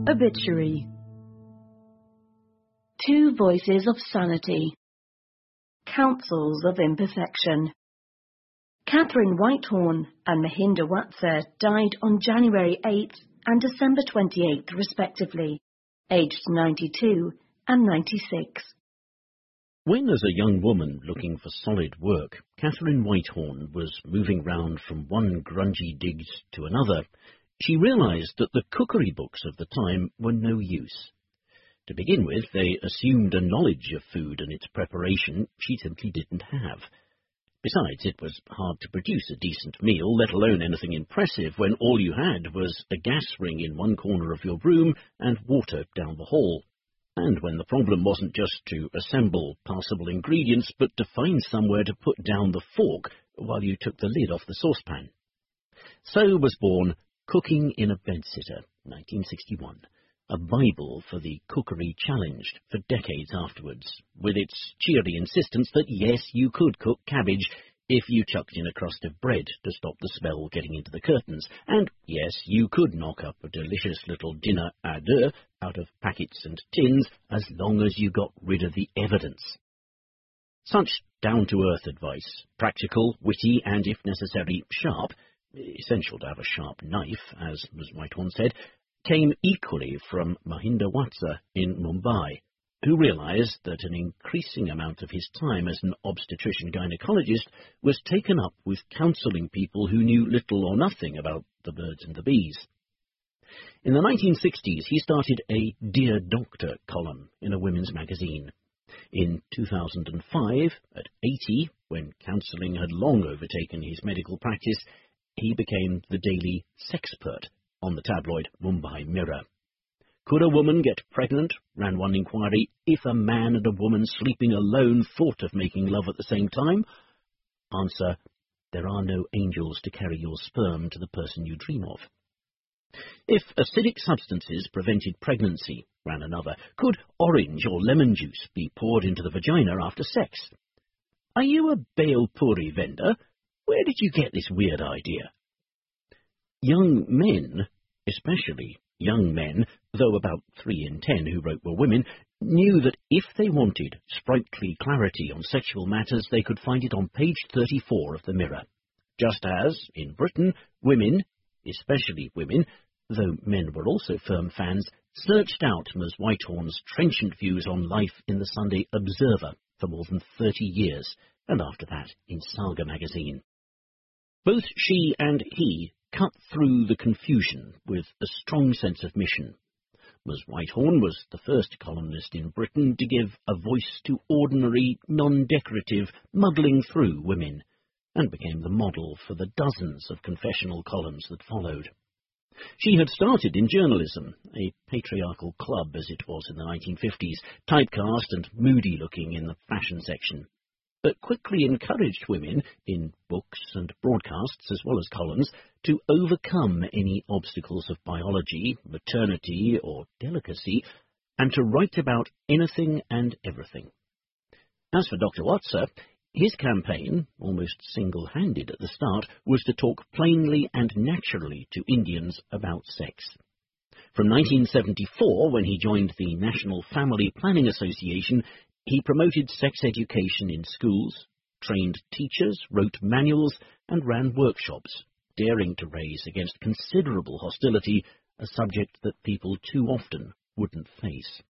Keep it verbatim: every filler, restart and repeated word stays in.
Obituary. Two Voices of Sanity. Counsels of Imperfection. Catherine Whitehorn and Mahinda Watsa died on January eighth and December twenty-eighth respectively, aged ninety-two and ninety-six. When, as a young woman looking for solid work, Catherine Whitehorn was moving round from one grungy digs to another, she realised that the cookery books of the time were no use. To begin with, they assumed a knowledge of food and its preparation she simply didn't have. Besides, it was hard to produce a decent meal, let alone anything impressive, when all you had was a gas ring in one corner of your room and water down the hall. And when the problem wasn't just to assemble passable ingredients, but to find somewhere to put down the fork while you took the lid off the saucepan. So was born Cooking in a Bedsitter, nineteen sixty-one, a Bible for the cookery challenged for decades afterwards, with its cheery insistence that yes, you could cook cabbage if you chucked in a crust of bread to stop the smell getting into the curtains, and yes, you could knock up a delicious little dinner à deux out of packets and tins as long as you got rid of the evidence. Such down-to-earth advice, practical, witty, and, if necessary, sharp, essential to have a sharp knife, as Miz Whitehorn said, came equally from Mahinda Watsa in Mumbai, who realised that an increasing amount of his time as an obstetrician-gynaecologist was taken up with counselling people who knew little or nothing about the birds and the bees. In the nineteen sixties, he started a Dear Doctor column in a women's magazine. In two thousand five, at eighty, when counselling had long overtaken his medical practice, he became the daily sexpert on the tabloid Mumbai Mirror. Could a woman get pregnant, ran one inquiry, if a man and a woman sleeping alone thought of making love at the same time? Answer, there are no angels to carry your sperm to the person you dream of. If acidic substances prevented pregnancy, ran another, could orange or lemon juice be poured into the vagina after sex? Are you a Bale Puri vendor? Where did you get this weird idea? Young men, especially young men, though about three in ten who wrote were women, knew that if they wanted sprightly clarity on sexual matters, they could find it on page thirty-four of the Mirror. Just as, in Britain, women, especially women, though men were also firm fans, searched out Miz Whitehorn's trenchant views on life in the Sunday Observer for more than thirty years, and after that in Saga magazine. Both she and he cut through the confusion with a strong sense of mission. Miz Whitehorn was the first columnist in Britain to give a voice to ordinary, non-decorative, muddling-through women, and became the model for the dozens of confessional columns that followed. She had started in journalism, a patriarchal club as it was in the nineteen fifties, typecast and moody-looking in the fashion section, but quickly encouraged women, in books and broadcasts as well as columns, to overcome any obstacles of biology, maternity, or delicacy, and to write about anything and everything. As for Doctor Watsa, his campaign, almost single-handed at the start, was to talk plainly and naturally to Indians about sex. From nineteen seventy-four, when he joined the National Family Planning Association, he promoted sex education in schools, trained teachers, wrote manuals, and ran workshops, daring to raise against considerable hostility a subject that people too often wouldn't face.